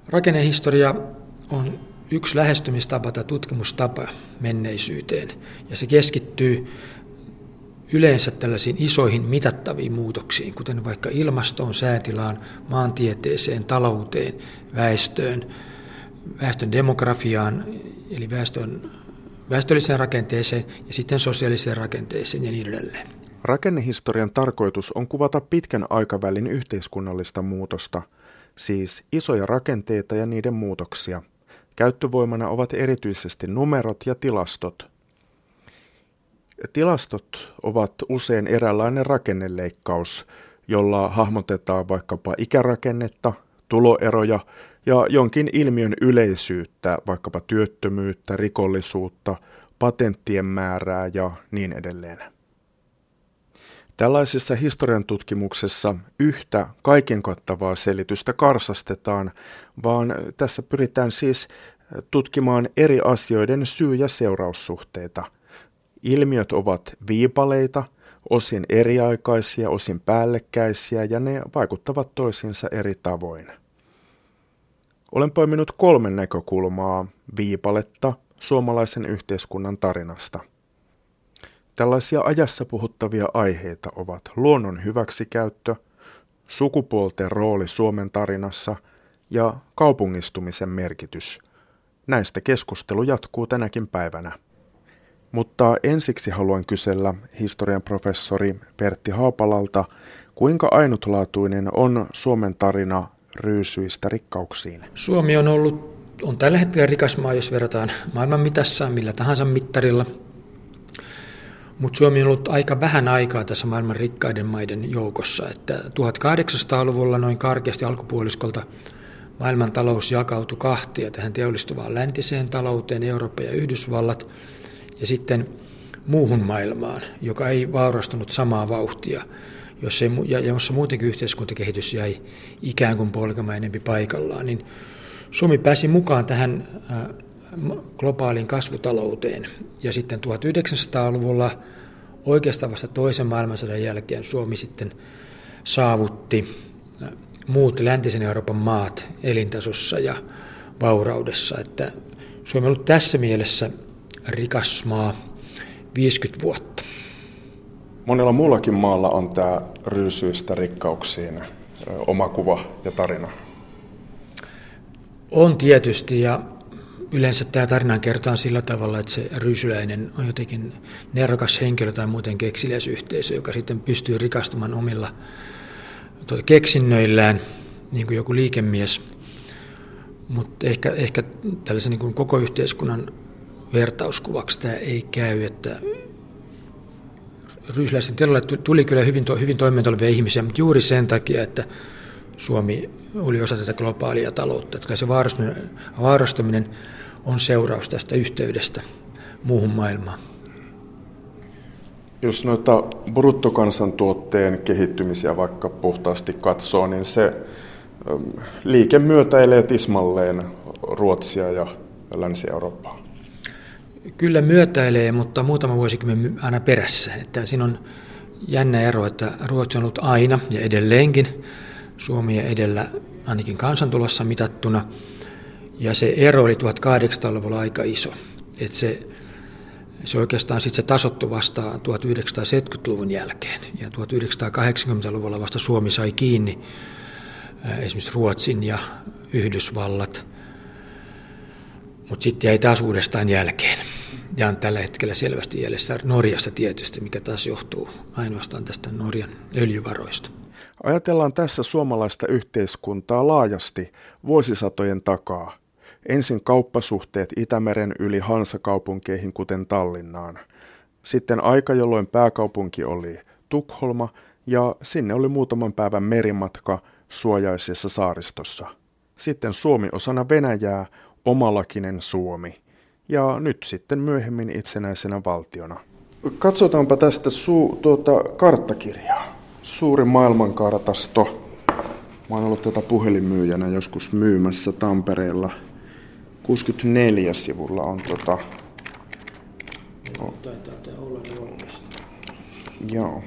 Rakennehistoria on yksi lähestymistapa tai tutkimustapa menneisyyteen, ja se keskittyy yleensä tällaisiin isoihin mitattaviin muutoksiin, kuten vaikka ilmastoon, säätilaan, maantieteeseen, talouteen, väestön demografiaan, eli väestölliseen rakenteeseen ja sitten sosiaaliseen rakenteeseen ja niin edelleen. Rakennehistorian tarkoitus on kuvata pitkän aikavälin yhteiskunnallista muutosta, siis isoja rakenteita ja niiden muutoksia. Käyttövoimana ovat erityisesti numerot ja tilastot. Tilastot ovat usein eräänlainen rakenneleikkaus, jolla hahmotetaan vaikkapa ikärakennetta, tuloeroja ja jonkin ilmiön yleisyyttä, vaikkapa työttömyyttä, rikollisuutta, patenttien määrää ja niin edelleen. Tällaisessa historian tutkimuksessa yhtä kaiken kattavaa selitystä karsastetaan, vaan tässä pyritään siis tutkimaan eri asioiden syy- ja seuraussuhteita. Ilmiöt ovat viipaleita, osin eriaikaisia, osin päällekkäisiä ja ne vaikuttavat toisiinsa eri tavoin. Olen poiminut 3 näkökulmaa viipaletta suomalaisen yhteiskunnan tarinasta. Tällaisia ajassa puhuttavia aiheita ovat luonnon hyväksikäyttö, sukupuolten rooli Suomen tarinassa ja kaupungistumisen merkitys. Näistä keskustelu jatkuu tänäkin päivänä. Mutta ensiksi haluan kysellä historian professori Pertti Haapalalta, kuinka ainutlaatuinen on Suomen tarina ryysyistä rikkauksiin? Suomi on tällä hetkellä rikas maa, jos verrataan maailman mitassa millä tahansa mittarilla. Mutta Suomi on ollut aika vähän aikaa tässä maailman rikkaiden maiden joukossa. Että 1800-luvulla noin karkeasti alkupuoliskolta maailman talous jakautui kahtia tähän teollistuvaan läntiseen talouteen, Eurooppa ja Yhdysvallat, ja muuhun maailmaan, joka ei vaurastunut samaa vauhtia, jossa muutenkin yhteiskuntakehitys jäi ikään kuin polkemaan enempi paikallaan, niin Suomi pääsi mukaan tähän globaaliin kasvutalouteen. Ja sitten 1900-luvulla oikeastaan vasta toisen maailmansodan jälkeen Suomi sitten saavutti muut läntisen Euroopan maat elintasossa ja vauraudessa. Että Suomi on ollut tässä mielessä rikas maa 50 vuotta. Monella muullakin maalla on tämä ryysyistä rikkauksiin oma kuva ja tarina. On tietysti, ja yleensä tämä tarina kerrotaan sillä tavalla, että se ryysyläinen on jotenkin nerokas henkilö tai muuten kekseliäisyhteisö, joka sitten pystyy rikastumaan omilla keksinnöillään, niin kuin joku liikemies. Mutta ehkä tällaisen niin kuin koko yhteiskunnan vertauskuvaksi tämä ei käy, että ryysyläisten tilalle tuli kyllä hyvin toimeentulevia ihmisiä, mutta juuri sen takia, että Suomi oli osa tätä globaalia taloutta. Että se vaurastuminen on seuraus tästä yhteydestä muuhun maailmaan. Jos noita bruttokansantuotteen kehittymisiä vaikka puhtaasti katsoo, niin se liike myötäilee tismalleen Ruotsia ja Länsi-Eurooppaa. Kyllä myötäilee, mutta muutama vuosikymmen aina perässä. Että siinä on jännä ero, että Ruotsi on ollut aina ja edelleenkin Suomi edellä ainakin kansantulossa mitattuna. Ja se ero oli 1800-luvulla aika iso. Että se oikeastaan sitten se tasoittui vasta 1970-luvun jälkeen. Ja 1980-luvulla vasta Suomi sai kiinni esimerkiksi Ruotsin ja Yhdysvallat. Mutta sitten jäi taas uudestaan jälkeen. Ja on tällä hetkellä selvästi jäljessä Norjasta tietysti, mikä taas johtuu ainoastaan tästä Norjan öljyvaroista. Ajatellaan tässä suomalaista yhteiskuntaa laajasti vuosisatojen takaa. Ensin kauppasuhteet Itämeren yli Hansakaupunkeihin, kuten Tallinnaan. Sitten aika, jolloin pääkaupunki oli Tukholma ja sinne oli muutaman päivän merimatka suojaisessa saaristossa. Sitten Suomi osana Venäjää, omalakinen Suomi. Ja nyt sitten myöhemmin itsenäisenä valtiona. Katsotaanpa tästä karttakirjaa. Suuri maailmankartasto. Mä oon ollut puhelinmyyjänä joskus myymässä Tampereella. 64 sivulla on Joo.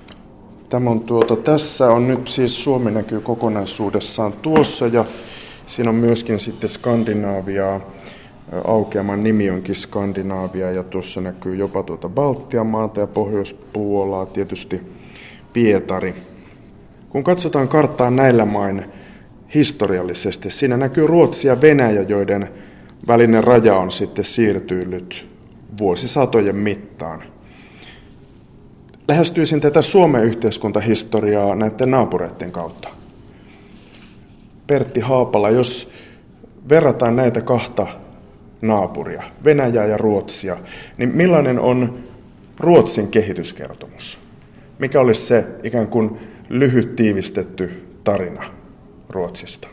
Tämä on tässä on nyt siis Suomi näkyy kokonaisuudessaan tuossa ja Siinä on myöskin sitten Skandinaaviaa. Aukeaman nimi onkin Skandinaavia ja tuossa näkyy jopa Baltian maata ja Pohjois-Puolaa, tietysti Pietari. Kun katsotaan karttaa näillä main historiallisesti, siinä näkyy Ruotsi ja Venäjä, joiden välinen raja on sitten siirtynyt vuosisatojen mittaan. Lähestyisin tätä Suomen yhteiskuntahistoriaa näiden naapureiden kautta. Pertti Haapala, jos verrataan näitä kahta naapuria, Venäjää ja Ruotsia, niin millainen on Ruotsin kehityskertomus? Mikä olisi se ikään kuin lyhyt tiivistetty tarina Ruotsista?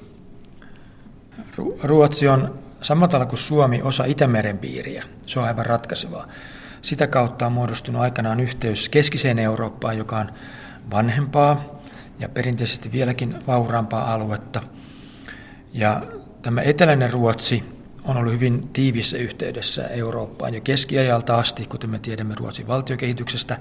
Ruotsi on samalla tavalla kuin Suomi osa Itämeren piiriä. Se on aivan ratkaisevaa. Sitä kautta on muodostunut aikanaan yhteys keskiseen Eurooppaan, joka on vanhempaa ja perinteisesti vieläkin vauraampaa aluetta. Ja tämä eteläinen Ruotsi on ollut hyvin tiivissä yhteydessä Eurooppaan jo keskiajalta asti, kuten me tiedämme Ruotsin valtiokehityksestä.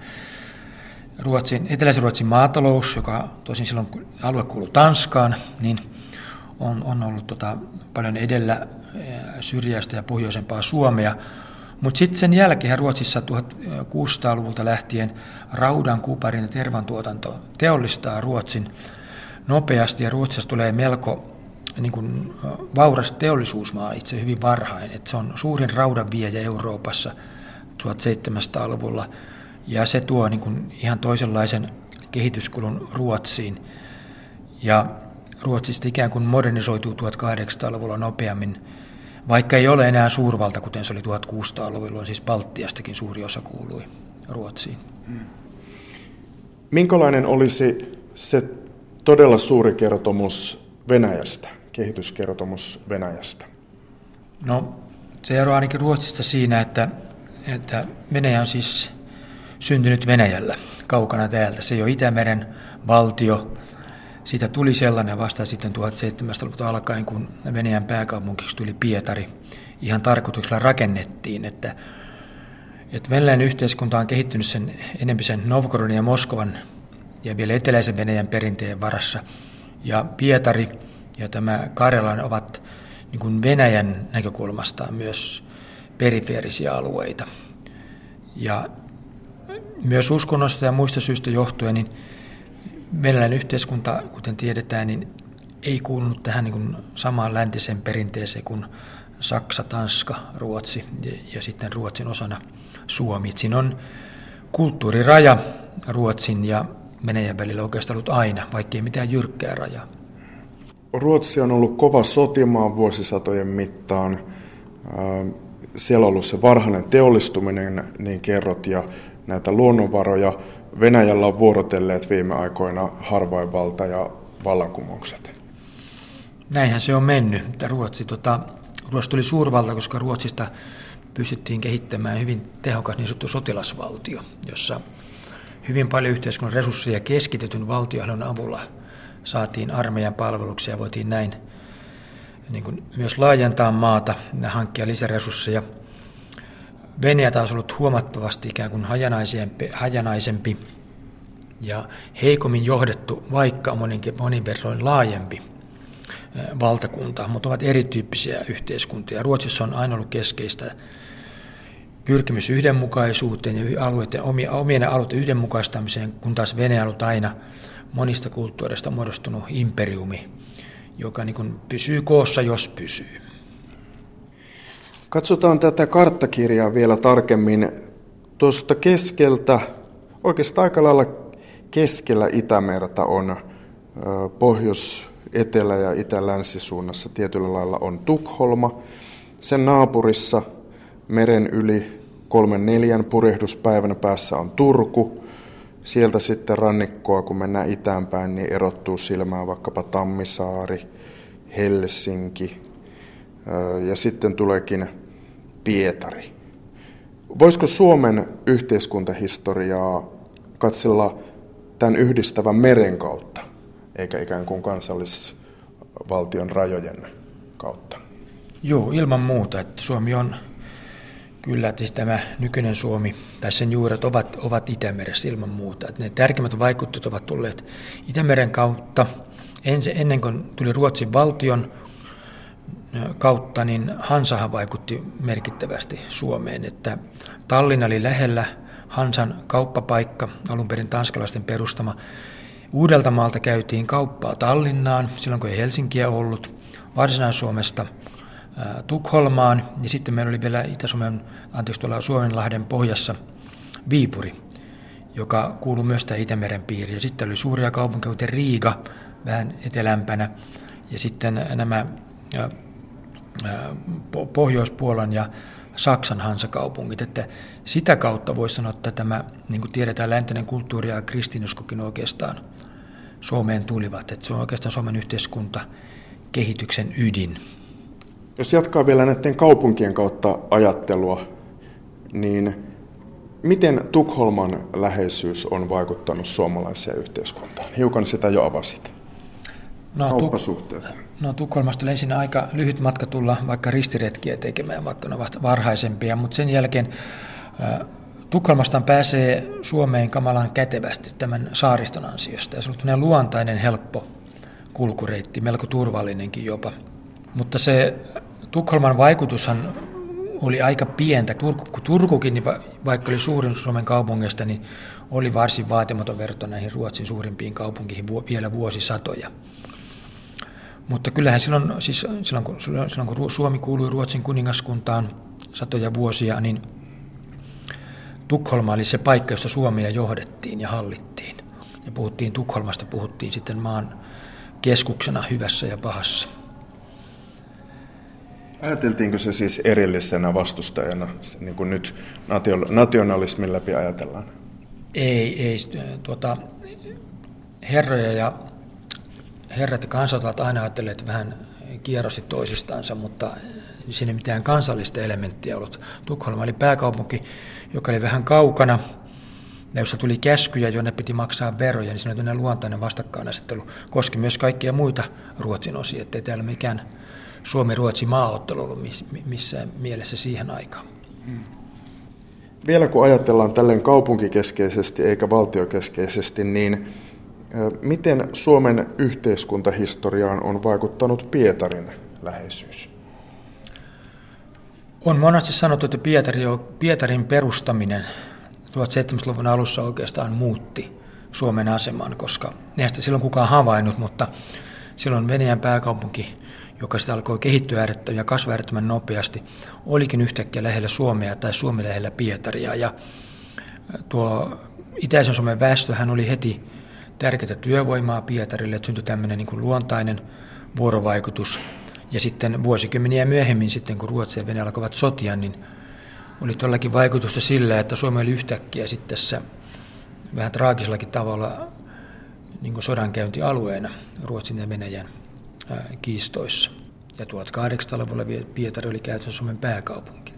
Eteläisen Ruotsin maatalous, joka tosin silloin alue kuului Tanskaan, niin on ollut paljon edellä syrjäistä ja pohjoisempaa Suomea. Mutta sitten sen jälkeen Ruotsissa 1600-luvulta lähtien raudan, kuparin ja tervan tuotanto teollistaa Ruotsin nopeasti, ja Ruotsista tulee melko vauras teollisuusmaa itse hyvin varhain. Et se on suurin raudan viejä Euroopassa 1700-luvulla, ja se tuo ihan toisenlaisen kehityskulun Ruotsiin. Ja Ruotsista ikään kuin modernisoituu 1800-luvulla nopeammin, vaikka ei ole enää suurvalta, kuten se oli 1600-luvulla, siis Baltiastakin suuri osa kuului Ruotsiin. Minkälainen olisi se todella suuri kertomus Venäjästä, kehityskertomus Venäjästä? No, se eroaa ainakin Ruotsista siinä, että Venäjä on siis syntynyt Venäjällä, kaukana täältä. Se ei ole Itämeren valtio. Siitä tuli sellainen vasta sitten 1700-luvulta alkaen, kun Venäjän pääkaupunkiksi tuli Pietari. Ihan tarkoituksella rakennettiin, että venäläinen yhteiskunta on kehittynyt enemmän sen Novgorodin ja Moskovan ja vielä eteläisen Venäjän perinteen varassa. Ja Pietari ja tämä Karjalan ovat niin kuin Venäjän näkökulmasta myös perifeerisiä alueita. Ja myös uskonnosta ja muista syistä johtuen, niin venäläinen yhteiskunta, kuten tiedetään, niin ei kuulunut tähän niin kuin samaan läntiseen perinteeseen kuin Saksa, Tanska, Ruotsi ja sitten Ruotsin osana Suomi. Siinä on kulttuuriraja Ruotsin ja Venäjän välillä oikeastaan ollut aina, vaikkei mitään jyrkkää rajaa. Ruotsi on ollut kova sotimaa vuosisatojen mittaan. Siellä on ollut se varhainen teollistuminen, niin kerrot, ja näitä luonnonvaroja. Venäjällä on vuorotelleet viime aikoina harvainvalta ja vallankumoukset. Näinhän se on mennyt. Ruotsi tuli suurvalta, koska Ruotsista pystyttiin kehittämään hyvin tehokas niin sanottu sotilasvaltio, jossa hyvin paljon yhteiskunnan resursseja keskitetyn valtiohallinnon avulla saatiin armeijan palveluksia ja voitiin näin niin kuin myös laajentaa maata ja hankkia lisäresursseja. Venäjä taas on ollut huomattavasti ikään kuin hajanaisempi ja heikommin johdettu, vaikka monin verroin laajempi valtakunta, mutta ovat erityyppisiä yhteiskuntia. Ruotsissa on aina ollut keskeistä pyrkimys yhdenmukaisuuteen ja omien alueiden yhdenmukaistamiseen, kun taas Venäjä on ollut aina monista kulttuureista muodostunut imperiumi, joka niin kuin pysyy koossa, jos pysyy. Katsotaan tätä karttakirjaa vielä tarkemmin. Tuosta keskeltä, oikeastaan aika lailla keskellä Itämerta on pohjois-, etelä- ja itä-länsisuunnassa tietyllä lailla on Tukholma. Sen naapurissa meren yli 3-4 purjehduspäivänä päässä on Turku. Sieltä sitten rannikkoa, kun mennään itäänpäin, niin erottuu silmään vaikkapa Tammisaari, Helsinki ja sitten tuleekin Pietari. Voisiko Suomen yhteiskuntahistoriaa katsella tämän yhdistävän meren kautta, eikä ikään kuin kansallisvaltion rajojen kautta? Joo, ilman muuta. Että Suomi on kyllä, että siis tämä nykyinen Suomi, tai sen juuret ovat Itämeressä ilman muuta. Että ne tärkeimmät vaikutteet ovat tulleet Itämeren kautta. Ennen kuin tuli Ruotsin valtion kautta niin Hansahan vaikutti merkittävästi Suomeen, että Tallinna oli lähellä Hansan kauppapaikka, alun perin tanskalaisten perustama. Uudeltamaalta käytiin kauppaa Tallinnaan, silloin kun ei Helsinkiä ollut, Varsinais-Suomesta Tukholmaan, ja sitten meillä oli vielä tuolla Suomenlahden pohjassa Viipuri, joka kuului myös tähän Itämeren piiriin. Ja sitten oli suuria kaupunkeja, kuten Riga, vähän etelämpänä, ja sitten nämä Pohjois-Puolan ja Saksan Hansakaupungit. Että sitä kautta voisi sanoa, että tämä, niin kuin tiedetään, läntinen kulttuuri ja kristinuskokin oikeastaan Suomeen tulivat. Että se on oikeastaan Suomen yhteiskuntakehityksen ydin. Jos jatkaa vielä näiden kaupunkien kautta ajattelua, niin miten Tukholman läheisyys on vaikuttanut suomalaiseen yhteiskuntaan? Hiukan sitä jo avasit. Kauppasuhteet. Tukholmasta oli ensin aika lyhyt matka tulla vaikka ristiretkiä tekemään, vaikka ne ovat varhaisempia, mutta sen jälkeen Tukholmasta pääsee Suomeen kamalan kätevästi tämän saariston ansiosta. Ja se on luontainen, helppo kulkureitti, melko turvallinenkin jopa. Mutta se Tukholman vaikutushan oli aika pientä. Turkukin, niin vaikka oli suurin Suomen kaupungeista, niin oli varsin vaatimaton verrattuna näihin Ruotsin suurimpiin kaupunkiin vielä vuosisatoja. Mutta kyllähän silloin kun Suomi kuului Ruotsin kuningaskuntaan satoja vuosia, niin Tukholma oli se paikka, jossa Suomea johdettiin ja hallittiin. Ja Tukholmasta puhuttiin sitten maan keskuksena hyvässä ja pahassa. Ajateltiinko se siis erillisenä vastustajana, niin kuin nyt nationalismin läpi ajatellaan? Ei. Herrat ja kansat ovat aina ajatelleet vähän kierrosti toisistansa, mutta siinä ei mitään kansallista elementtiä ollut. Tukholma oli pääkaupunki, joka oli vähän kaukana, ja jossa tuli käskyjä, jonne piti maksaa veroja, niin siinä oli luontainen vastakkainasettelu. Koski myös kaikkia muita Ruotsin osia, ettei täällä mikään Suomi-Ruotsi maaottelu ollut missään mielessä siihen aikaan. Vielä kun ajatellaan tälleen kaupunkikeskeisesti eikä valtiokeskeisesti, niin miten Suomen yhteiskuntahistoriaan on vaikuttanut Pietarin läheisyys? On monesti sanottu, että Pietarin perustaminen 1700-luvun alussa oikeastaan muutti Suomen aseman, koska eihän sitä silloin kukaan havainnut, mutta silloin Venäjän pääkaupunki, joka sitä alkoi kehittyä ja kasvaa äärettömän nopeasti, olikin yhtäkkiä lähellä Suomea tai Suomi lähellä Pietaria. Ja tuo itäisen Suomen väestöhän oli heti tärkeää työvoimaa Pietarille, että syntyi tämmöinen niin kuin luontainen vuorovaikutus. Ja sitten vuosikymmeniä myöhemmin, sitten kun Ruotsi ja Venäjä alkoivat sotia, niin oli todellakin vaikutusta sillä, että Suomi oli yhtäkkiä sitten tässä vähän traagisellakin tavalla niin kuin sodankäyntialueena Ruotsin ja Venäjän kiistoissa. Ja 1800-luvulla Pietari oli käytännössä Suomen pääkaupunki.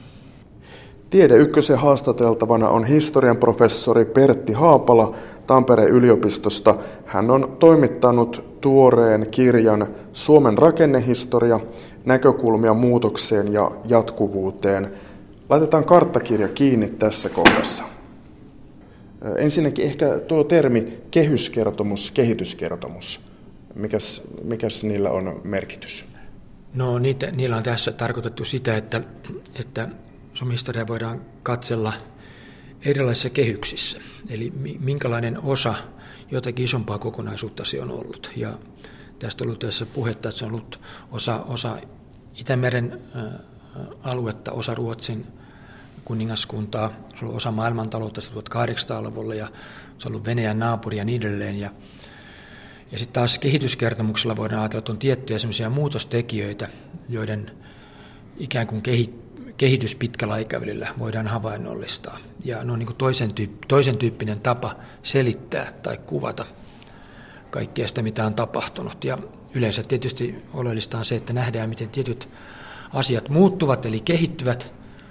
Tiede Ykkösen haastateltavana on historian professori Pertti Haapala Tampereen yliopistosta. Hän on toimittanut tuoreen kirjan Suomen rakennehistoria, näkökulmia muutokseen ja jatkuvuuteen. Laitetaan karttakirja kiinni tässä kohdassa. Ensinnäkin ehkä tuo termi kehyskertomus, kehityskertomus. Mikäs niillä on merkitys? No niillä on tässä tarkoitettu sitä, että Suomen historiaa voidaan katsella erilaisissa kehyksissä. Eli minkälainen osa jotakin isompaa kokonaisuutta se on ollut. Ja tästä on ollut tässä puhetta, että se on ollut osa Itämeren aluetta, osa Ruotsin kuningaskuntaa, se on ollut osa maailmantaloutta 1800-luvulla ja se on ollut Venäjän naapuri ja niin edelleen. Ja sitten taas kehityskertomuksella voidaan ajatella, että on tiettyjä sellaisia muutostekijöitä, joiden ikään kuin kehitys pitkällä aikavälillä voidaan havainnollistaa. Ja ne on niin kuin toisen tyyppinen tapa selittää tai kuvata kaikkea sitä, mitä on tapahtunut. Ja yleensä tietysti oleellista on se, että nähdään, miten tietyt asiat muuttuvat, eli kehittyvät,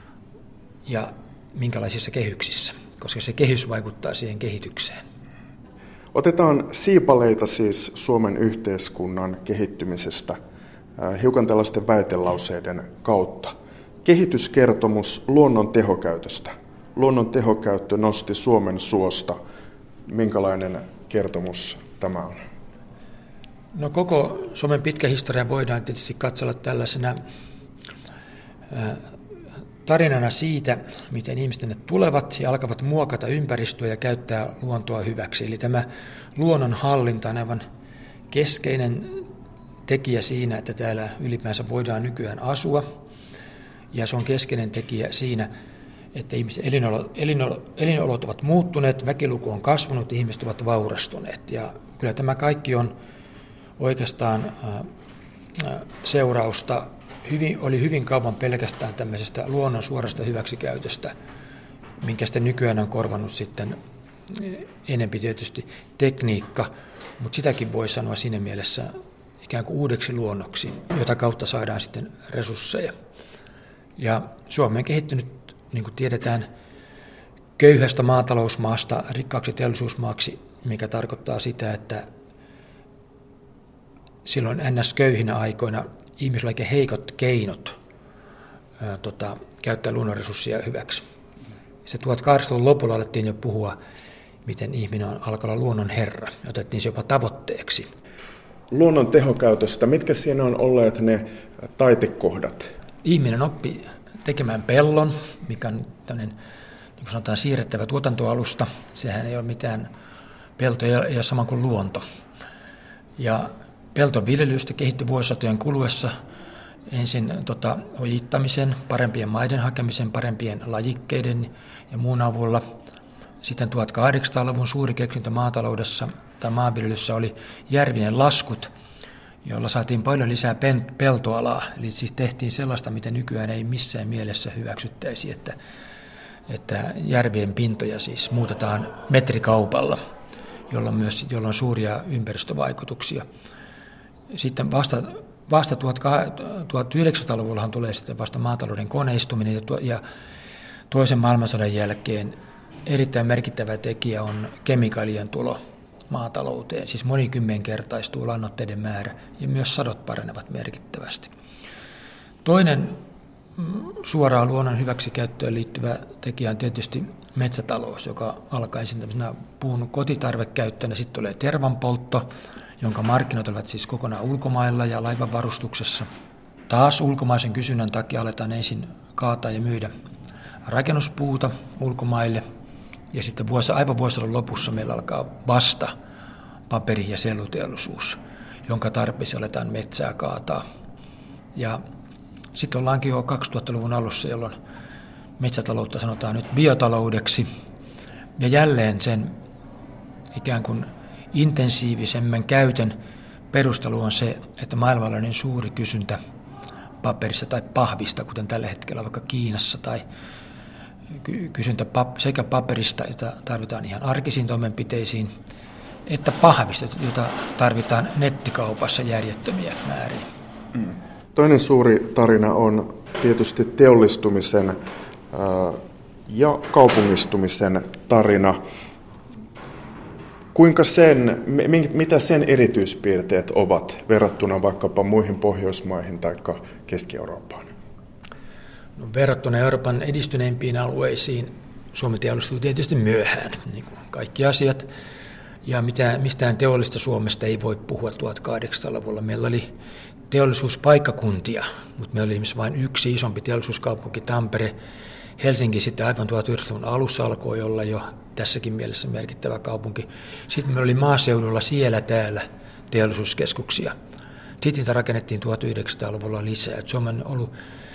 ja minkälaisissa kehyksissä, koska se kehys vaikuttaa siihen kehitykseen. Otetaan siipaleita siis Suomen yhteiskunnan kehittymisestä hiukan tällaisten väitelauseiden kautta. Kehityskertomus luonnon tehokäytöstä. Luonnon tehokäyttö nosti Suomen suosta. Minkälainen kertomus tämä on? No koko Suomen pitkä historia voidaan tietysti katsella tällaisena tarinana siitä, miten ihmiset tänne tulevat ja alkavat muokata ympäristöä ja käyttää luontoa hyväksi. Eli tämä luonnonhallinta on aivan keskeinen tekijä siinä, että täällä ylipäänsä voidaan nykyään asua. Ja se on keskeinen tekijä siinä, että ihmisten elinolot ovat muuttuneet, väkiluku on kasvanut, ihmiset ovat vaurastuneet. Ja kyllä tämä kaikki on oikeastaan seurausta, oli hyvin kauan pelkästään tämmöisestä luonnon suorasta hyväksikäytöstä, minkä sitten nykyään on korvannut sitten enempi tietysti tekniikka, mutta sitäkin voi sanoa siinä mielessä ikään kuin uudeksi luonnoksi, jota kautta saadaan sitten resursseja. Ja Suomi on kehittynyt, niin kuin tiedetään, köyhästä maatalousmaasta rikkaaksi teollisuusmaaksi, mikä tarkoittaa sitä, että silloin NS-köyhinä aikoina ihmisillä oli heikot keinot käyttää luonnonresursseja hyväksi. Se 1800-luvun lopulla alettiin jo puhua, miten ihminen alkaa olla luonnon herra. Otettiin se jopa tavoitteeksi. Luonnon tehokäytöstä, mitkä siinä on olleet ne taitekohdat? Ihminen oppi tekemään pellon, mikä on tämmöinen, niin kuin sanotaan, siirrettävä tuotantoalusta. Sehän ei ole mitään, pelto ei ole sama kuin luonto. Ja peltoviljelystä kehittyi vuosisatojen kuluessa ensin ojittamisen, parempien maiden hakemisen, parempien lajikkeiden ja muun avulla. Sitten 1800-luvun suuri keksintö maataloudessa tai maanviljelyssä oli järvien laskut, joilla saatiin paljon lisää peltoalaa. Eli siis tehtiin sellaista, mitä nykyään ei missään mielessä hyväksyttäisi, että järvien pintoja siis muutetaan metrikaupalla, jolla on suuria ympäristövaikutuksia. Sitten vasta 1900-luvullahan tulee sitten vasta maatalouden koneistuminen ja toisen maailmansodan jälkeen erittäin merkittävä tekijä on kemikaalien tulo maatalouteen. Siis monikymmenkertaistuu lannoitteiden määrä ja myös sadot paranevat merkittävästi. Toinen suoraan luonnon hyväksikäyttöön liittyvä tekijä on tietysti metsätalous, joka alkaa ensin tämmöisenä puun kotitarvekäyttönä, sitten tulee tervanpoltto, jonka markkinat olivat siis kokonaan ulkomailla ja laivanvarustuksessa. Taas ulkomaisen kysynnän takia aletaan ensin kaataa ja myydä rakennuspuuta ulkomaille. Ja sitten aivan vuosisadan lopussa meillä alkaa vasta paperi- ja selluteollisuus, jonka tarpeessa aletaan metsää kaataa. Ja sitten ollaankin jo 2000-luvun alussa, jolloin metsätaloutta sanotaan nyt biotaloudeksi. Ja jälleen sen ikään kuin intensiivisemmän käytön perustelu on se, että maailmalla on niin suuri kysyntä paperista tai pahvista, kuten tällä hetkellä vaikka Kiinassa, tai kysyntä sekä paperista, jota tarvitaan ihan arkisiin toimenpiteisiin, että pahvista, jota tarvitaan nettikaupassa järjettömiä määriä. Toinen suuri tarina on tietysti teollistumisen ja kaupungistumisen tarina. Mitä sen erityispiirteet ovat verrattuna vaikkapa muihin Pohjoismaihin tai Keski-Eurooppaan? No, verrattuna Euroopan edistyneimpiin alueisiin Suomi teollistuu tietysti myöhään, niin kuin kaikki asiat. Ja mistään teollista Suomesta ei voi puhua 1800-luvulla. Meillä oli teollisuuspaikkakuntia, mutta meillä oli esimerkiksi vain yksi isompi teollisuuskaupunki, Tampere. Helsinki sitten aivan 1900-luvun alussa alkoi olla jo tässäkin mielessä merkittävä kaupunki. Sitten meillä oli maaseudulla siellä täällä teollisuuskeskuksia. Sitten niitä rakennettiin 1900-luvulla lisää. Suomi on ollut,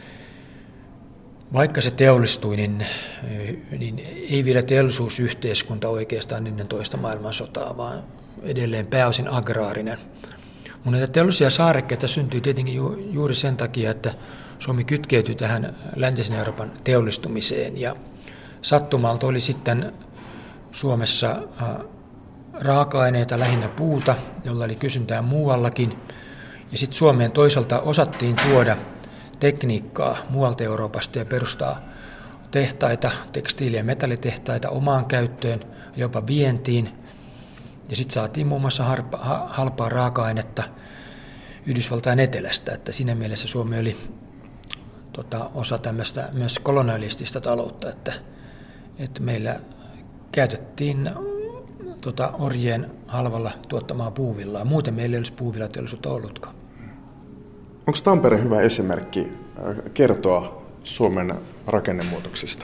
vaikka se teollistui, niin ei vielä teollisuusyhteiskunta oikeastaan ennen toista maailmansotaa, vaan edelleen pääosin agraarinen. Mutta näitä teollisia saarekkeita syntyi tietenkin juuri sen takia, että Suomi kytkeytyi tähän läntisen Euroopan teollistumiseen ja sattumalta oli sitten Suomessa raaka-aineita, lähinnä puuta, jolla oli kysyntää muuallakin. Ja sitten Suomeen toisaalta osattiin tuoda tekniikkaa muualta Euroopasta ja perustaa tehtaita, tekstiili- ja metallitehtaita omaan käyttöön, jopa vientiin. Ja sitten saatiin muun muassa halpaa raaka-ainetta Yhdysvaltain etelästä, että siinä mielessä Suomi oli osa tämmöistä myös kolonialistista taloutta, että meillä käytettiin orjien halvalla tuottamaa puuvillaa. Muuten meillä ei olisi puuvillateollisuutta ollutkaan. Onko Tampere hyvä esimerkki kertoa Suomen rakennemuutoksista?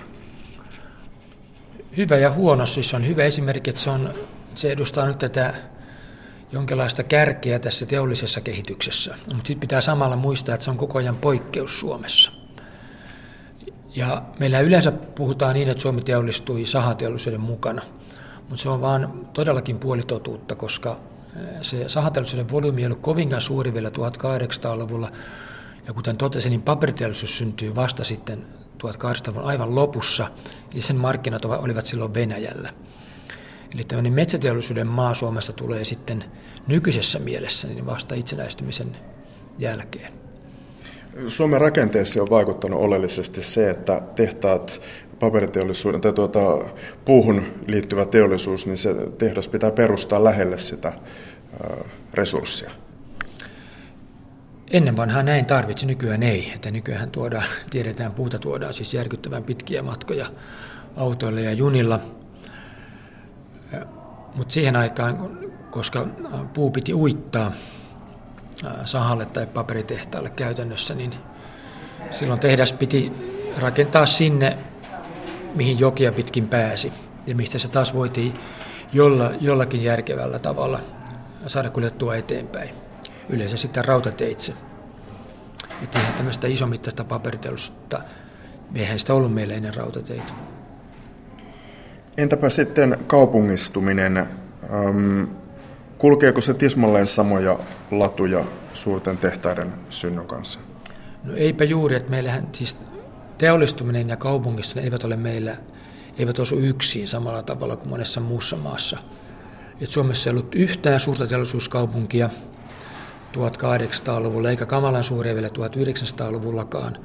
Hyvä ja huono. Siis on hyvä esimerkki, että se edustaa nyt tätä jonkinlaista kärkeä tässä teollisessa kehityksessä. Mutta sitten pitää samalla muistaa, että se on koko ajan poikkeus Suomessa. Ja meillä yleensä puhutaan niin, että Suomi teollistui sahateollisuuden mukana, mutta se on vaan todellakin puolitotuutta, koska se sahateollisuuden volyymi ei ollut kovinkaan suuri vielä 1800-luvulla, ja kuten totesin, niin paperiteollisuus syntyy vasta sitten 1800-luvun aivan lopussa, ja sen markkinat olivat silloin Venäjällä. Eli tämmöinen metsäteollisuuden maa Suomessa tulee sitten nykyisessä mielessä niin vasta itsenäistymisen jälkeen. Suomen rakenteessa on vaikuttanut oleellisesti se, että tehtaat, paperiteollisuuden tai puuhun liittyvä teollisuus, niin se tehdas pitää perustaa lähelle sitä resurssia. Ennen vanhaa näin tarvitsi, nykyään ei. Että nykyään tiedetään, puuta tuodaan siis järkyttävän pitkiä matkoja autoilla ja junilla. Mutta siihen aikaan, koska puu piti uittaa sahalle tai paperitehtaalle käytännössä, niin silloin tehdas piti rakentaa sinne, mihin jokia pitkin pääsi ja mistä se taas voitiin jollakin järkevällä tavalla saada kuljettua eteenpäin. Yleensä sitten rautateitse. Että ihan tämmöistä isomittaista paperiteollisuutta, eihän sitä ollut meillä ennen rautateitä. Entäpä sitten kaupungistuminen? Kulkeeko se tismalleen samoja latuja suurten tehtaiden synnyn kanssa? No eipä juuri, että meillähän siis teollistuminen ja kaupungistuminen eivät osu yksin samalla tavalla kuin monessa muussa maassa. Et Suomessa ei ollut yhtään suurta teollisuuskaupunkia 1800-luvulla, eikä kamalan suuria vielä 1900-luvullakaan.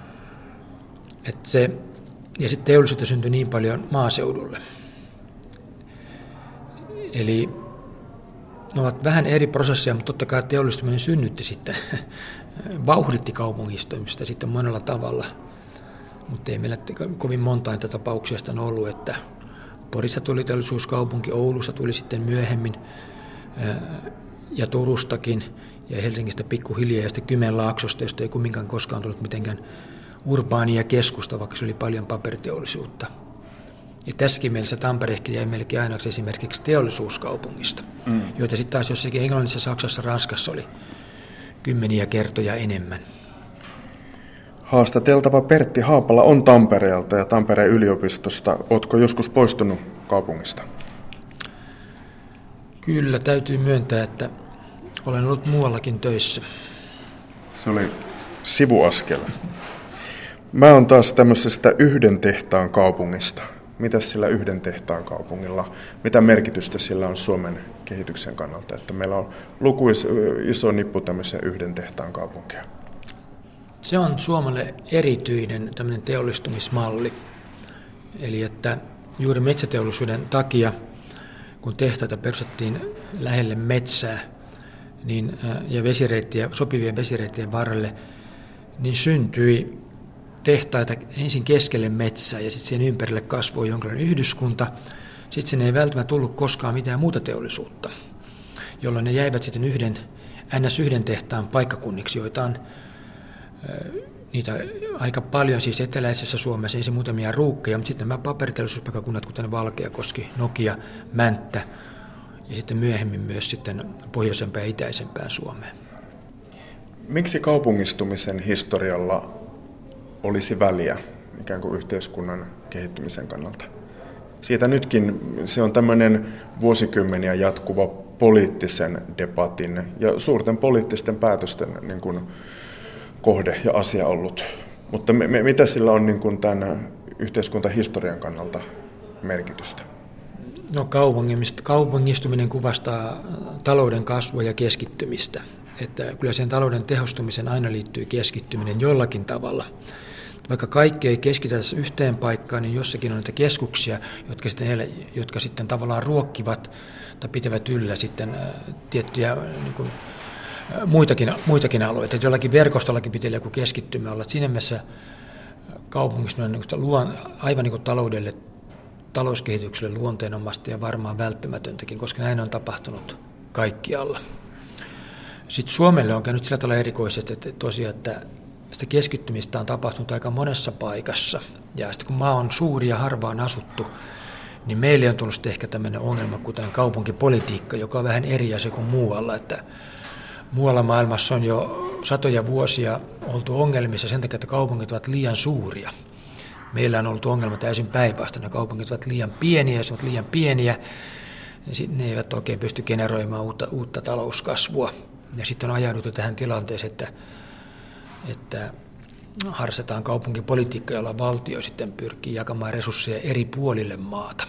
Ja sitten teollisuutta syntyi niin paljon maaseudulle. Eli ne ovat vähän eri prosesseja, mutta totta kai teollistuminen synnytti sitten, vauhditti kaupungistumista sitten monella tavalla. Mutta ei meillä kovin monta näitä tapauksia sitä ollut, että Porissa tuli teollisuuskaupunki, Oulussa tuli sitten myöhemmin ja Turustakin ja Helsingistä pikkuhiljaa ja sitten Kymenlaaksosta, josta ei kumminkaan koskaan tullut mitenkään urbaania keskusta, vaikka se oli paljon paperiteollisuutta. Ja tässäkin mielessä Tampere jäi melkein ainoaksi esimerkiksi teollisuuskaupungista, joita sitten taas jossakin Englannissa, Saksassa, Ranskassa oli kymmeniä kertoja enemmän. Haastateltava Pertti Haapala on Tampereelta ja Tampereen yliopistosta. Oletko joskus poistunut kaupungista? Kyllä, täytyy myöntää, että olen ollut muuallakin töissä. Se oli sivuaskel. Mä oon taas tämmöisestä yhden tehtaan kaupungista. Mitäs sillä yhden tehtaan kaupungilla, mitä merkitystä sillä on Suomen kehityksen kannalta, että meillä on iso nippu tämmöisiä yhden tehtaan kaupunkeja? Se on Suomelle erityinen tämmöinen teollistumismalli. Eli että juuri metsäteollisuuden takia, kun tehtaita perustettiin lähelle metsää niin, ja sopivien vesireittien varrelle, niin syntyi tehtaita ensin keskelle metsää ja sitten siihen ympärille kasvoi jonkinlainen yhdyskunta. Sitten sinne ei välttämättä tullut koskaan mitään muuta teollisuutta, jolloin ne jäivät sitten yhden tehtaan paikkakunniksi, joita on niitä aika paljon siis eteläisessä Suomessa, ei se muutamia ruukkeja, mutta sitten nämä paperiteollisuuspaikkakunnat, kuten Valkeakoski, Nokia, Mänttä ja sitten myöhemmin myös sitten pohjoisempään ja itäisempään Suomeen. Miksi kaupungistumisen historialla olisi väliä ikään kuin yhteiskunnan kehittymisen kannalta? Siitä nytkin se on tämmöinen vuosikymmeniä jatkuva poliittisen debatin ja suurten poliittisten päätösten niin kuin kohde ja asia ollut. Mutta mitä sillä on niin kuin tämän yhteiskuntahistorian kannalta merkitystä? No kaupungistuminen kuvastaa talouden kasvua ja keskittymistä. Että kyllä siihen talouden tehostumiseen aina liittyy keskittyminen jollakin tavalla. Vaikka kaikki ei keskitetä yhteen paikkaan, niin jossakin on niitä keskuksia, jotka sitten tavallaan ruokkivat tai pitävät yllä sitten tiettyjä niin kuin, muitakin alueita. Että jollakin verkostollakin pitää joku keskittymä olla. Siinä mielessä kaupungistuminen luo aivan niin kuin taloudelle talouskehitykselle luonteenomasta ja varmaan välttämätöntäkin, koska näin on tapahtunut kaikkialla. Sitten Suomelle on käynyt sillä tavalla erikoisesti, että tosiaan, että sitä keskittymistä on tapahtunut aika monessa paikassa. Ja sitten kun maa on suuri ja harvaan asuttu, niin meille on tullut ehkä tämmöinen ongelma, kuten kaupunkipolitiikka, joka on vähän eri asia kuin muualla. Että muualla maailmassa on jo satoja vuosia oltu ongelmissa sen takia, että kaupungit ovat liian suuria. Meillä on ollut ongelma täysin päinvastainen. Kaupungit ovat liian pieniä, ja jos ovat liian pieniä, niin ne eivät oikein pysty generoimaan uutta talouskasvua. Ja sitten on ajauduttu tähän tilanteeseen, että harrastetaan kaupunkipolitiikkaa, jolla valtio sitten pyrkii jakamaan resursseja eri puolille maata.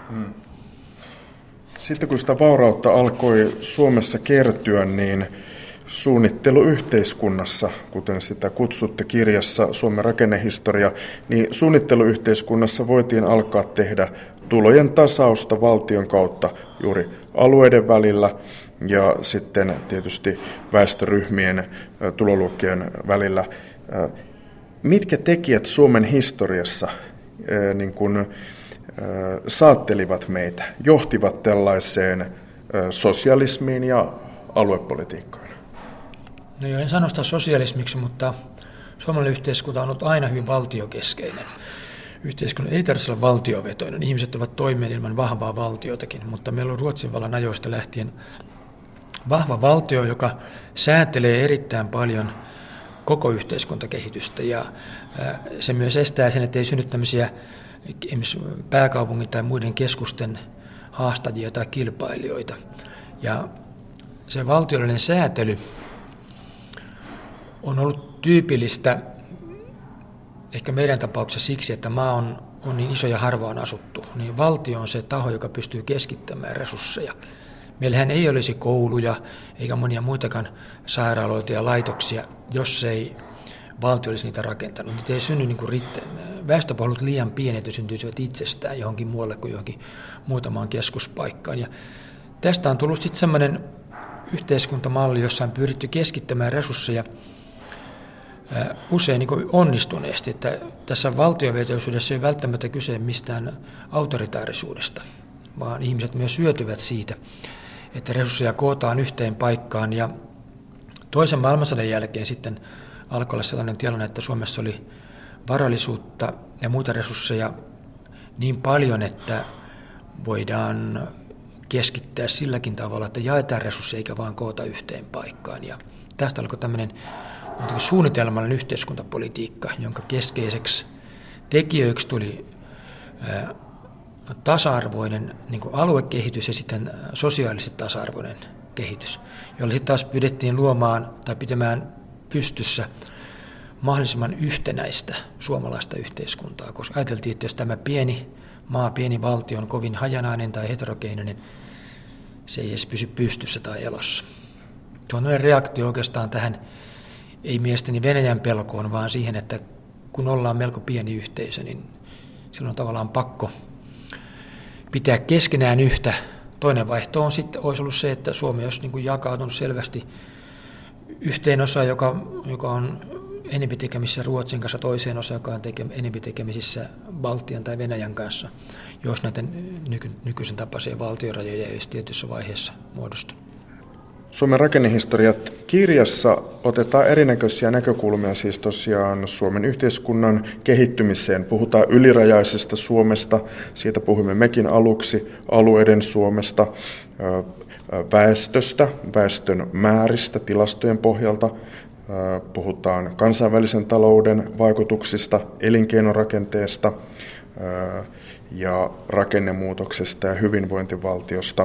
Sitten kun sitä vaurautta alkoi Suomessa kertyä, niin suunnitteluyhteiskunnassa, kuten sitä kutsutte kirjassa Suomen rakennehistoria, niin suunnitteluyhteiskunnassa voitiin alkaa tehdä tulojen tasausta valtion kautta juuri alueiden välillä ja sitten tietysti väestöryhmien tuloluokkien välillä. Mitkä tekijät Suomen historiassa niin kuin, saattelivat meitä, johtivat tällaiseen sosialismiin ja aluepolitiikkaan? No en sano sitä sosialismiksi, mutta suomalainen yhteiskunta on ollut aina hyvin valtiokeskeinen. Yhteiskunta ei tarvitse olla valtiovetoinen. Ihmiset ovat toimeen ilman vahvaa valtiotakin, mutta meillä on Ruotsin vallan ajoista lähtien vahva valtio, joka säätelee erittäin paljon koko yhteiskuntakehitystä. Ja se myös estää sen, että ei synny tämmöisiä esimerkiksi pääkaupungin tai muiden keskusten haastajia tai kilpailijoita. Ja se valtiollinen säätely on ollut tyypillistä ehkä meidän tapauksessa siksi, että maa on niin iso ja harvaan asuttu, niin valtio on se taho, joka pystyy keskittämään resursseja. Meillähän ei olisi kouluja eikä monia muitakaan sairaaloita ja laitoksia, jos ei valtio olisi niitä rakentanut. Niitä ei synny niin kuin väestöpohjat liian pienet, että syntyisivät itsestään johonkin muualle kuin johonkin muutamaan keskuspaikkaan. Ja tästä on tullut sitten sellainen yhteiskuntamalli, jossa on pyritty keskittämään resursseja usein niin kuin onnistuneesti. Että tässä valtiovetoisuudessa ei ole välttämättä kyse mistään autoritaarisuudesta, vaan ihmiset myös hyötyvät siitä, että resursseja kootaan yhteen paikkaan. Ja toisen maailmansodan jälkeen sitten alkoi olla sellainen tilanne, että Suomessa oli varallisuutta ja muita resursseja niin paljon, että voidaan keskittää silläkin tavalla, että jaetaan resursseja eikä vaan koota yhteen paikkaan. Ja tästä alkoi tämmöinen suunnitelmallinen yhteiskuntapolitiikka, jonka keskeiseksi tekijöiksi tuli tasa-arvoinen niin kuin aluekehitys ja sitten sosiaalisesti tasa-arvoinen kehitys, jolla sitten taas pyydettiin luomaan tai pitämään pystyssä mahdollisimman yhtenäistä suomalaista yhteiskuntaa, koska ajateltiin, että jos tämä pieni maa, pieni valtio on kovin hajanainen tai heterogeeninen, se ei edes pysy pystyssä tai elossa. Se on reaktio oikeastaan tähän, ei mielestäni Venäjän pelkoon, vaan siihen, että kun ollaan melko pieni yhteisö, niin silloin on tavallaan pakko pitää keskenään yhtä. Toinen vaihtoehto on sitten olisi ollut se, että Suomi olisi niin kuin jakautunut selvästi yhteen osaan, joka on enemmän tekemisissä Ruotsin kanssa, toiseen osaan, joka on enemmän tekemisissä Baltian tai Venäjän kanssa, jos näiden nykyisen tapaisia valtiorajoja ei olisi tietyssä vaiheessa muodostunut. Suomen rakennehistoriat kirjassa otetaan erinäköisiä näkökulmia siis tosiaan Suomen yhteiskunnan kehittymiseen. Puhutaan ylirajaisesta Suomesta, siitä puhumme mekin aluksi, alueiden Suomesta, väestöstä, väestön määristä tilastojen pohjalta. Puhutaan kansainvälisen talouden vaikutuksista, elinkeinorakenteesta ja rakennemuutoksesta ja hyvinvointivaltiosta.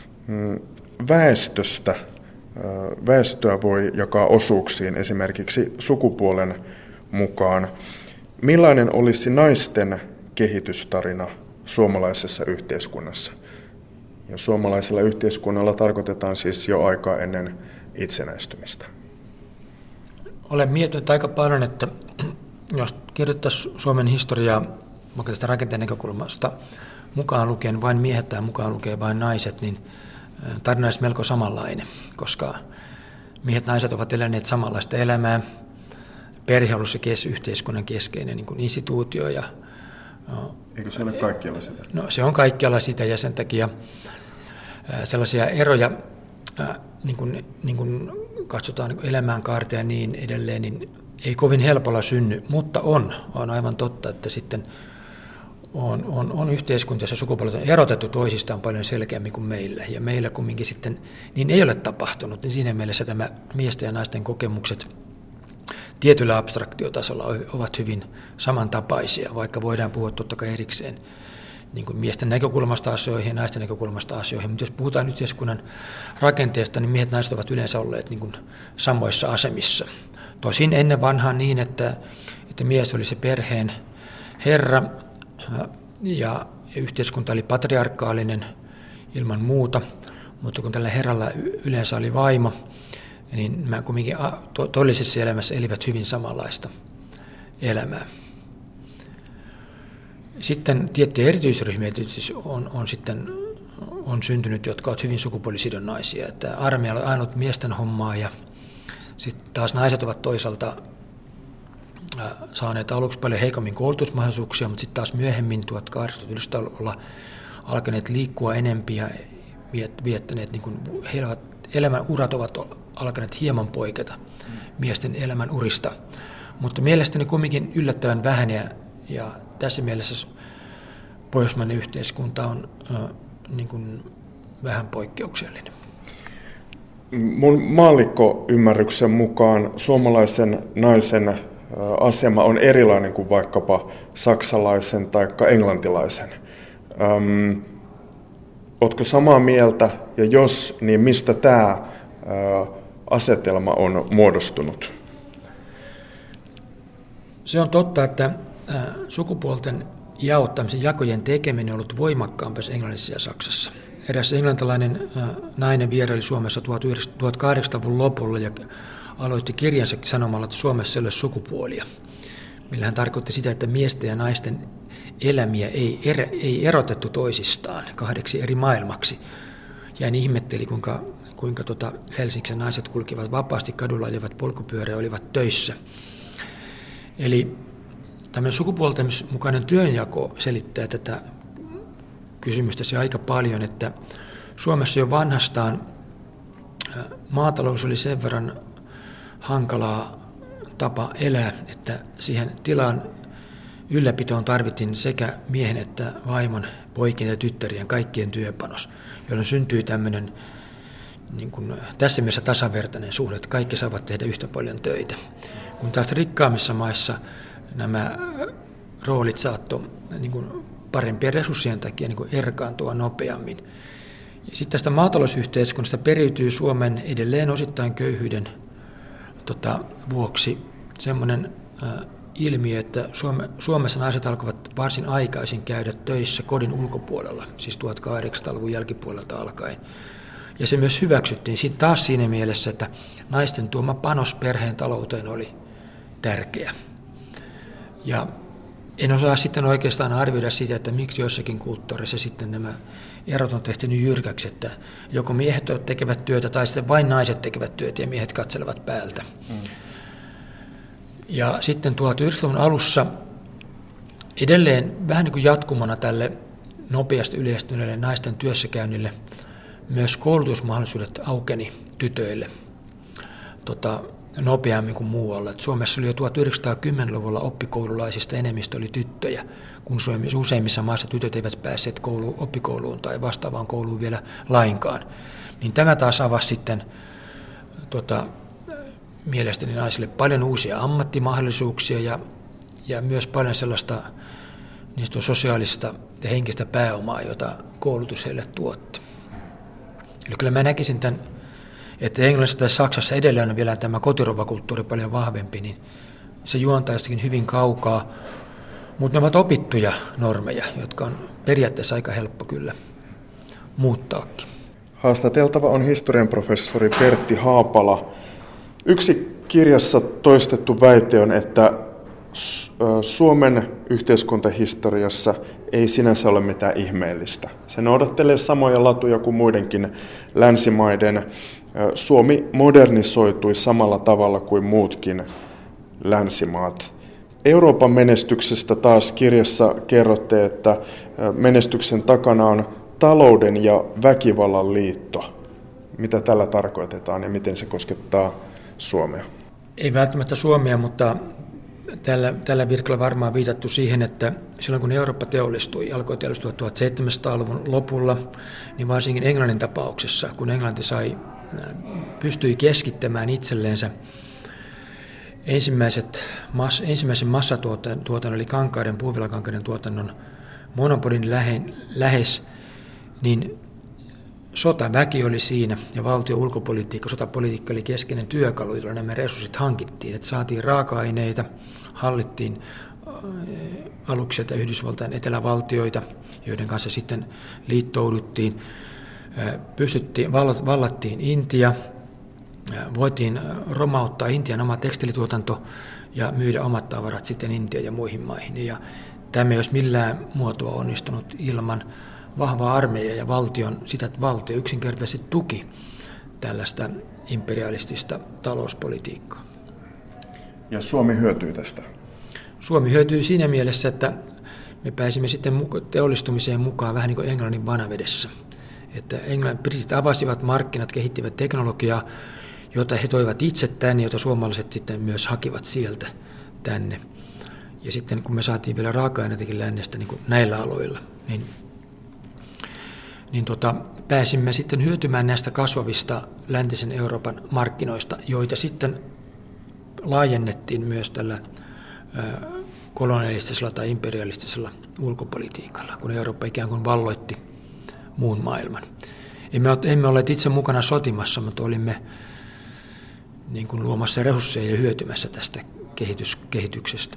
Väestöä voi jakaa osuuksiin esimerkiksi sukupuolen mukaan. Millainen olisi naisten kehitystarina suomalaisessa yhteiskunnassa? Ja suomalaisella yhteiskunnalla tarkoitetaan siis jo aikaa ennen itsenäistymistä. Olen miettinyt aika paljon, että jos kirjoittaisiin Suomen historiaa vaikka tästä rakenteen näkökulmasta mukaan lukien vain miehet tai mukaan lukien vain naiset, niin tarina olisi melko samanlainen, koska miehet ja naiset ovat eläneet samanlaista elämää. Perhe on ollut se yhteiskunnan keskeinen niin kuin instituutio ja Eikö se ole kaikkialla sitä? No se on kaikkialla sitä ja sen takia sellaisia eroja, niin kuin katsotaan elämänkaarta ja niin edelleen, niin ei kovin helpolla synny, mutta on aivan totta, että sitten on yhteiskunta, jossa sukupuolet on erotettu toisistaan paljon selkeämmin kuin meillä. Ja meillä kumminkin sitten niin ei ole tapahtunut, niin siinä mielessä tämä miesten ja naisten kokemukset tietyllä abstraktiotasolla ovat hyvin samantapaisia, vaikka voidaan puhua totta kai erikseen niin kuin miesten näkökulmasta asioihin ja naisten näkökulmasta asioihin. Mutta jos puhutaan yhteiskunnan rakenteesta, niin miehet ja naiset ovat yleensä olleet niin kuin samoissa asemissa. Tosin ennen vanhaa niin, että mies oli se perheen herra ja yhteiskunta oli patriarkaalinen ilman muuta, mutta kun tällä herralla yleensä oli vaimo, niin nämä kumminkin todellisessa elämässä elivät hyvin samanlaista elämää. Sitten tiettyjä erityisryhmiä tietysti on syntynyt, jotka ovat hyvin sukupuolisidonnaisia. Että armeija on ainut miesten hommaa ja sitten taas naiset ovat toisaalta saaneet aluksi paljon heikommin koulutusmahdollisuuksia, mutta sitten taas myöhemmin 1800-luvulla alkaneet liikkua enempi ja viettäneet, niin kuin elämän urat ovat alkaneet hieman poiketa miesten elämän urista. Mutta mielestäni kumminkin yllättävän vähän ja tässä mielessä pohjoismainen yhteiskunta on niin kuin vähän poikkeuksellinen. Mun maallikkoymmärryksen mukaan suomalaisen naisen asema on erilainen kuin vaikkapa saksalaisen tai englantilaisen. Ootko samaa mieltä, ja jos, niin mistä tämä asetelma on muodostunut? Se on totta, että sukupuolten jaottamisen jakojen tekeminen on ollut voimakkaampaa Englannissa ja Saksassa. Eräs englantilainen nainen vieraili Suomessa 1800-luvun lopulla ja aloitti kirjansa sanomalla, että Suomessa ei ole sukupuolia. Millä hän tarkoitti sitä, että miesten ja naisten elämiä ei erotettu toisistaan 2 eri maailmaksi. Ja hän ihmetteli, kuinka Helsingissä naiset kulkivat vapaasti kadulla, ajoivat polkupyörää ja olivat töissä. Eli tämmöinen sukupuolten mukainen työnjako selittää tätä kysymystä se aika paljon, että Suomessa jo vanhastaan maatalous oli sen verran hankalaa tapa elää, että siihen tilan ylläpitoon tarvittiin sekä miehen että vaimon, poikien ja tyttärien kaikkien työpanos, jolloin syntyi tämmöinen niin kuin tässä mielessä tasavertainen suhde, että kaikki saavat tehdä yhtä paljon töitä. Kun taas rikkaammissa maissa nämä roolit saattoi niin kuin parempien resurssien takia niin kuin erkaantua nopeammin. Sitten tästä maatalousyhteiskunnasta periytyy Suomen edelleen osittain köyhyyden vuoksi semmoinen ilmiö, että Suomessa naiset alkoivat varsin aikaisin käydä töissä kodin ulkopuolella, siis 1800-luvun jälkipuolelta alkaen. Ja se myös hyväksyttiin sitten taas siinä mielessä, että naisten tuoma panos perheen talouteen oli tärkeä. Ja en osaa sitten oikeastaan arvioida sitä, että miksi joissakin kulttuureissa sitten nämä erot on tehty niin jyrkäksi, että joko miehet tekevät työtä tai sitten vain naiset tekevät työtä ja miehet katselevat päältä. Ja sitten 1900-luvun alussa edelleen vähän niin kuin jatkumona tälle nopeasti yleistyneelle naisten työssäkäynnille myös koulutusmahdollisuudet aukeni tytöille nopeammin kuin muualla. Et Suomessa oli jo 1910-luvulla oppikoululaisista enemmistö oli tyttöjä, kun useimmissa maissa tytöt eivät päässeet oppikouluun tai vastaavaan kouluun vielä lainkaan. Niin tämä taas avasi sitten mielestäni naisille paljon uusia ammattimahdollisuuksia ja myös paljon sellaista niistä sosiaalista ja henkistä pääomaa, jota koulutus heille tuotti. Eli kyllä mä näkisin tämän, että Englannissa tai Saksassa edelleen on vielä tämä kotirouvakulttuuri paljon vahvempi, niin se juontaa jostakin hyvin kaukaa, mutta ne ovat opittuja normeja, jotka on periaatteessa aika helppo kyllä muuttaakin. Haastateltava on historian professori Pertti Haapala. Yksi kirjassa toistettu väite on, että Suomen yhteiskuntahistoriassa ei sinänsä ole mitään ihmeellistä. Se noudattelee samoja latuja kuin muidenkin länsimaiden. Suomi modernisoitui samalla tavalla kuin muutkin länsimaat. Euroopan menestyksestä taas kirjassa kerrotte, että menestyksen takana on talouden ja väkivallan liitto. Mitä tällä tarkoitetaan ja miten se koskettaa Suomea? Ei välttämättä Suomea, mutta tällä virkalla varmaan viitattu siihen, että silloin kun Eurooppa alkoi teollistua 1700-luvun lopulla, niin varsinkin Englannin tapauksessa, kun Englanti pystyi keskittämään itselleensä ensimmäisen massatuotannon, eli puuvillakankaiden tuotannon monopolin lähes, niin sotaväki oli siinä ja valtion ulkopolitiikka, sotapolitiikka oli keskeinen työkalu, jolla nämä resurssit hankittiin, että saatiin raaka-aineita, hallittiin aluksia ja Yhdysvaltain etelävaltioita, joiden kanssa sitten liittouduttiin, vallattiin Intia, voitiin romauttaa Intian oma tekstiilituotanto ja myydä omat tavarat sitten Intiaan ja muihin maihin. Ja tämä ei olisi millään muotoa onnistunut ilman vahvaa armeijaa ja sitä, että valtio yksinkertaisesti tuki tällaista imperialistista talouspolitiikkaa. Ja Suomi hyötyy tästä? Suomi hyötyy siinä mielessä, että me pääsimme sitten teollistumiseen mukaan vähän niin kuin Englannin vanavedessä. Että britit avasivat markkinat, kehittivät teknologiaa, jota he toivat itse tänne, jota suomalaiset sitten myös hakivat sieltä tänne. Ja sitten kun me saatiin vielä raaka-aineitakin lännestä niin kuin näillä aloilla, niin pääsimme sitten hyötymään näistä kasvavista läntisen Euroopan markkinoista, joita sitten laajennettiin myös tällä kolonialistisella tai imperialistisella ulkopolitiikalla, kun Eurooppa ikään kuin valloitti muun maailman. Emme olleet itse mukana sotimassa, mutta olimme niin kuin luomassa resursseja ja hyötymässä tästä kehityksestä.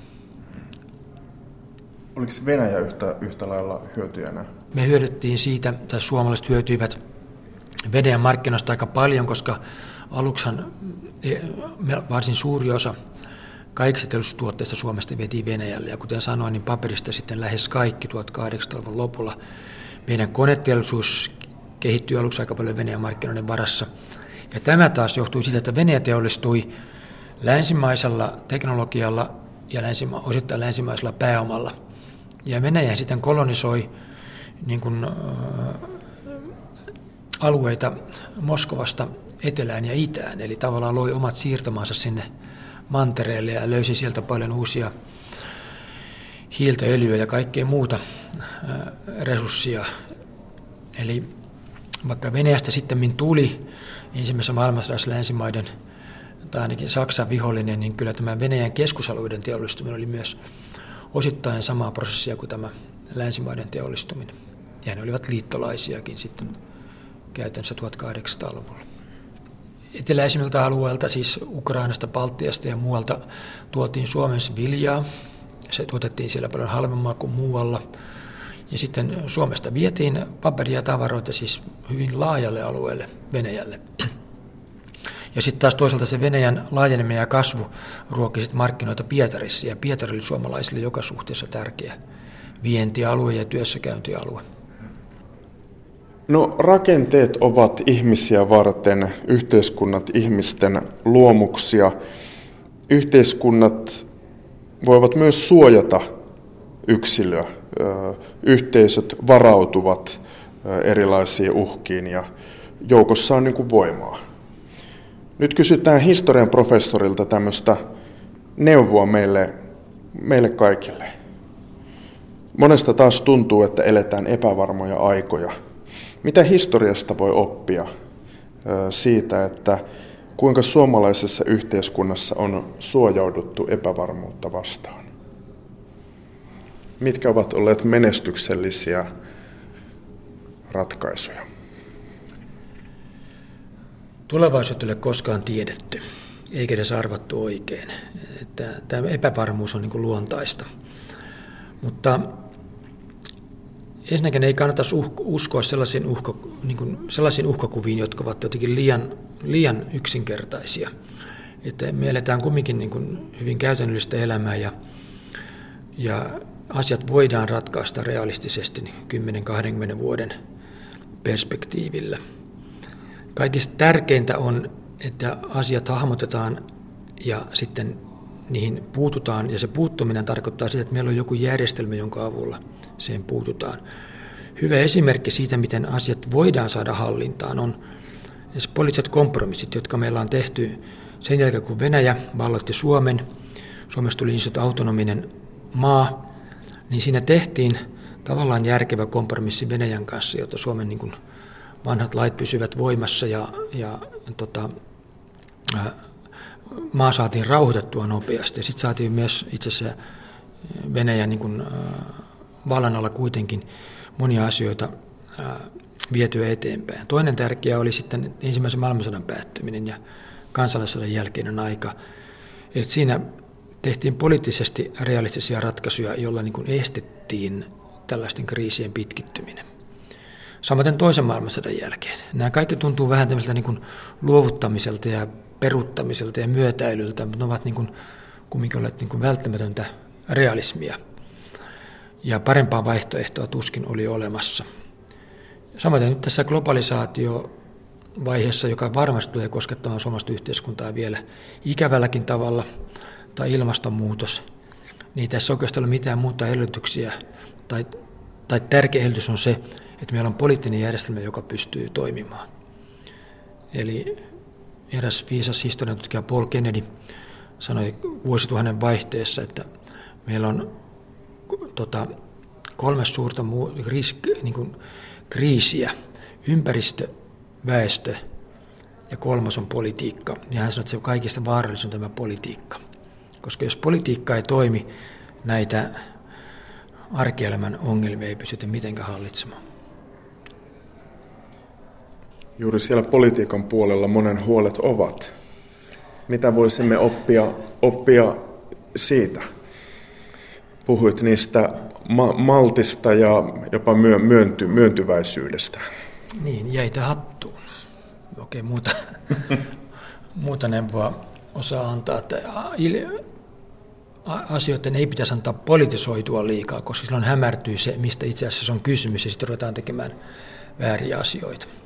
Oliko Venäjä yhtä lailla hyötyjänä? Me hyödyttiin siitä, tai suomalaiset hyötyivät Venäjän markkinoista aika paljon, koska aluksihan varsin suuri osa kaikista teollisuustuotteista Suomesta vietiin Venäjälle. Ja kuten sanoin, niin paperista sitten lähes kaikki 1800-luvun lopulla. Meidän koneteollisuus kehittyi aluksi aika paljon Venäjän markkinoiden varassa. Ja tämä taas johtui siitä, että Venäjä teollistui länsimaisella teknologialla ja osittain länsimaisella pääomalla. Ja Venäjä sitten kolonisoi niin kuin, alueita Moskovasta etelään ja itään, eli tavallaan loi omat siirtomaansa sinne mantereelle ja löysi sieltä paljon uusia hiiltä, öljyä ja kaikkea muuta resurssia. Eli vaikka Venäjästä sitten tuli ensimmäisessä maailmansodassa länsimaiden tai ainakin Saksan vihollinen, niin kyllä tämä Venäjän keskusalueiden teollistuminen oli myös osittain samaa prosessia kuin tämä länsimaiden teollistuminen. Ja ne olivat liittolaisiakin sitten käytännössä 1800-luvulla. Eteläisimmiltä alueilta, siis Ukrainasta, Baltiasta ja muualta, tuotiin Suomessa viljaa. Se tuotettiin siellä paljon halvemmaa kuin muualla. Ja sitten Suomesta vietiin paperia ja tavaroita siis hyvin laajalle alueelle Venäjälle. Ja sitten taas toisaalta se Venäjän laajeneminen ja kasvu ruokki sitten markkinoita Pietarissa. Ja Pietari oli suomalaisille joka suhteessa tärkeä vientialue ja työssäkäyntialue. No, rakenteet ovat ihmisiä varten, yhteiskunnat ihmisten luomuksia. Yhteiskunnat voivat myös suojata yksilöä. Yhteisöt varautuvat erilaisiin uhkiin ja joukossa on niin kuin voimaa. Nyt kysytään historian professorilta tämmöistä neuvoa meille kaikille. Monesta taas tuntuu, että eletään epävarmoja aikoja. Mitä historiasta voi oppia siitä, että kuinka suomalaisessa yhteiskunnassa on suojauduttu epävarmuutta vastaan? Mitkä ovat olleet menestyksellisiä ratkaisuja? Tulevaisuutta ei ole koskaan tiedetty, eikä edes arvattu oikein. Tämä epävarmuus on niin kuin luontaista. Mutta ensinnäkin ei kannattaisi uskoa sellaisiin uhkakuviin, jotka ovat jotenkin liian yksinkertaisia. Että me eletään kumminkin niin kuin hyvin käytännöllistä elämää ja asiat voidaan ratkaista realistisesti 10-20 vuoden perspektiivillä. Kaikista tärkeintä on, että asiat hahmotetaan ja sitten niihin puututaan, ja se puuttuminen tarkoittaa sitä, että meillä on joku järjestelmä, jonka avulla siihen puututaan. Hyvä esimerkki siitä, miten asiat voidaan saada hallintaan, on poliittiset kompromissit, jotka meillä on tehty sen jälkeen, kun Venäjä valloitti Suomen. Suomesta tuli niin sanottu autonominen maa, niin siinä tehtiin tavallaan järkevä kompromissi Venäjän kanssa, jotta Suomen niin kuin vanhat lait pysyvät voimassa ja maa saatiin rauhoitettua nopeasti. Sitten saatiin myös itse asiassa Venäjän niin kuin vallan alla kuitenkin monia asioita vietyä eteenpäin. Toinen tärkeä oli sitten ensimmäisen maailmansodan päättyminen ja kansalaissodan jälkeinen aika. Eli siinä tehtiin poliittisesti realistisia ratkaisuja, joilla niin kuin estettiin tällaisten kriisien pitkittyminen. Samaten toisen maailmansodan jälkeen. Nämä kaikki tuntuu vähän tämmöiseltä niin kuin luovuttamiselta ja peruuttamiselta ja myötäilyltä, mutta ne ovat niin kuin kumminkin olleet niin kuin välttämätöntä realismia. Ja parempaa vaihtoehtoa tuskin oli olemassa. Samaten nyt tässä globalisaatiovaiheessa, joka varmasti tulee koskettamaan suomalaista yhteiskuntaa vielä ikävälläkin tavalla, tai ilmastonmuutos, niin tässä oikeastaan ei ole mitään muuta edellytyksiä. Tai tärkeä edellytys on se, että meillä on poliittinen järjestelmä, joka pystyy toimimaan. Eli eräs viisas historiantutkija Paul Kennedy sanoi vuosituhannen vaihteessa, että meillä on 3 suurta kriisiä, ympäristö, väestö ja 3 on politiikka. Ja hän sanoi, että se kaikista vaarallisin on tämä politiikka. Koska jos politiikka ei toimi, näitä arkielämän ongelmia ei pystytä mitenkään hallitsemaan. Juuri siellä politiikan puolella monen huolet ovat. Mitä voisimme oppia siitä? Puhuit niistä maltista ja jopa myöntyväisyydestä. Niin, jäitä hattuun. Okei, muuta neuvoa osaa antaa. Asioiden ei pitäisi antaa politisoitua liikaa, koska silloin hämärtyy se, mistä itse asiassa on kysymys, ja sitten ruvetaan tekemään vääriä asioita.